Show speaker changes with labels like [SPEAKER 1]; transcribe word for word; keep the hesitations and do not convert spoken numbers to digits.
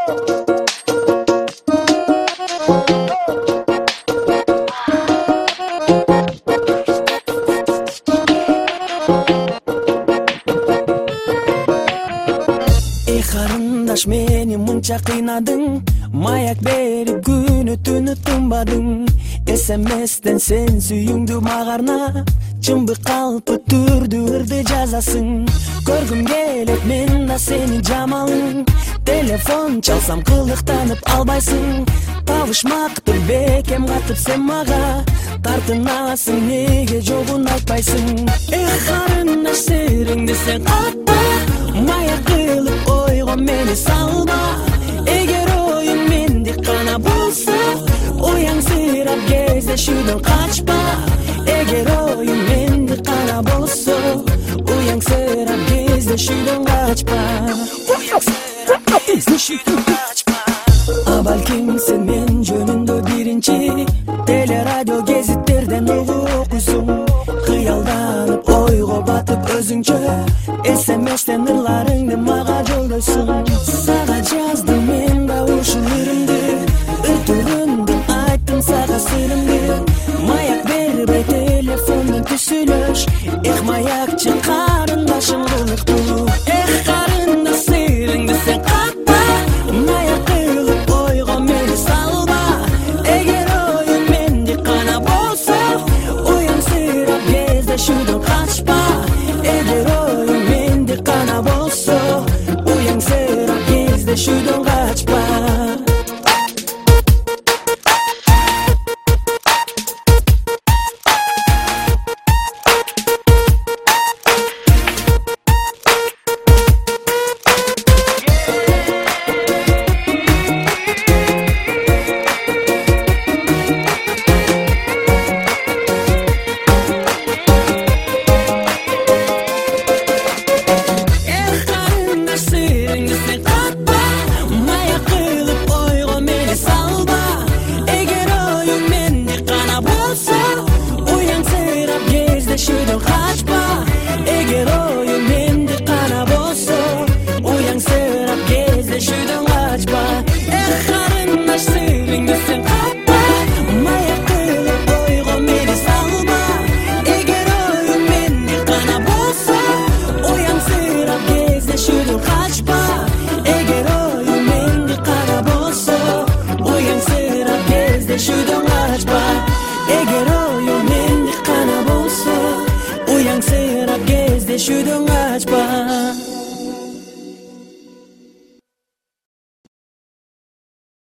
[SPEAKER 1] Карындаш мени мынча кыйнадың, маяк берип күнү түнү тынбадың. СМСтен сен сүйүңдү мага арнап, чымбык калпы түрдү ырды жазасың. Көргүм келет мен да сени жамалың, телефон чалсам кылыктанып албайсың. Табышмакты бекем катып сен мага тартынасың, неге жогун айтпайсың. Эх карындаш сериңди сен катпа, маяк кылып ойго мени салма. Эгер оюң менди кана болсо, уяңсырап кездешүүдөн качпа. Эгер оюң менди кана болсо, уяңсырап кездешүүдөн качпа. Уяңсырап кездешүүдөн качпа. А балким сен мен жөнүндө биринчи телерадио гезиттерден угуп окуйсуң. Кыялданып ойго батып өзүңчө СМСтен ырларыңды мага жолдойсуң. Сага жаздым мен да ушул ырымды, өтүрүндү айттым сага сырымды. Маяк бербей телефондон түсүлөш, эх маякчы карындашым кылыктуу. Эх карындаш сырыңды сен катпа, маяк кылып ойго мени салба. Эгер оюң менди кана болсо, уяңсырап кездешүүдөн качпа. Эгер оюң менди кана болсо, уяңсырап кездешүүдөн качпа.